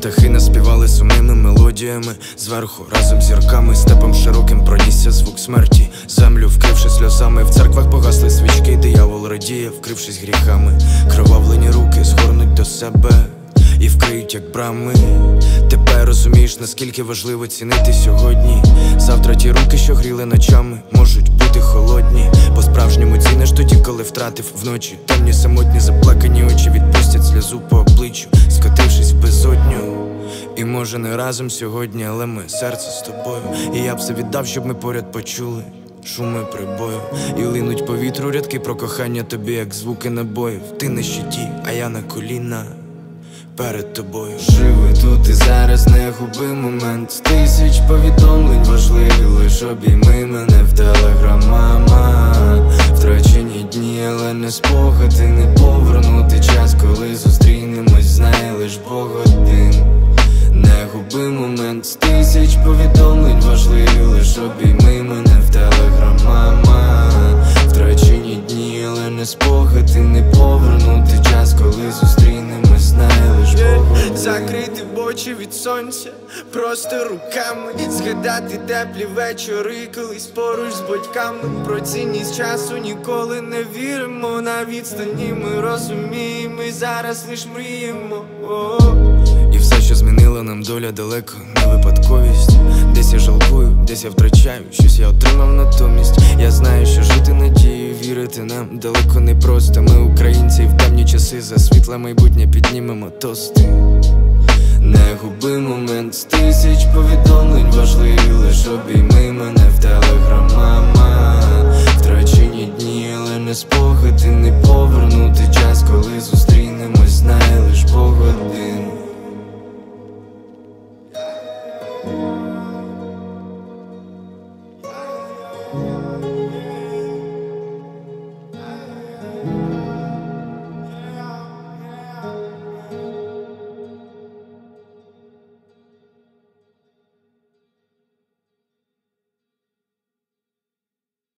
птахи наспівали сумними мелодіями. Зверху разом з зірками, степом широким пронісся звук смерті. Землю вкривши сльозами, в церквах погасли свічки. Диявол радіє, вкрившись гріхами. Кровавлені руки згорнуть до себе і вкриють, як брами. Тепер розумієш, наскільки важливо цінити сьогодні. Завтра ті руки, що гріли ночами, можуть бути холодні. По-справжньому ціниш тоді, коли втратив вночі. Темні, самотні, заплакані очі відпустять сльозу по обличчю, скотившись в безодню. І може не разом сьогодні, але ми серце з тобою. І я б все віддав, щоб ми поряд почули шуми прибою. І линуть по вітру рядки про кохання тобі, як звуки набоїв. Ти на щиті, а я на коліна перед тобою. Живи тут і зараз, не губи момент. З тисяч повідомлень важливі, лиш обійми мене в телеграм, мама. Втрачені дні, але не спогади, не повернути час, коли зустрінемось, знає лиш Бог один. Не губи момент. З тисяч повідомлень важливі, лиш обійми мене в телеграм, мама. Втрачені дні, але не спогади, не повернути час, коли зустрінемось, знає лиш Бог один. Закрити очі від сонця просто руками, згадати теплі вечори, колись поруч з батьками. Про цінність часу ніколи не віримо. На відстані ми розуміємо, і зараз лиш мріємо. І все, що змінила нам доля, далеко не випадковість. Десь я жалкую, десь я втрачаю, щось я отримав натомість. Я знаю, що жити надією, вірити нам далеко не просто. Ми українці, і в темні часи за світле майбутнє піднімемо тости. Не губи момент. З тисяч повідомлень важливі, лиш обійми мене в телеграм, мама. Втрачені дні, але не спогади, не повернути час, коли зустрінемось, знає лиш Бог один.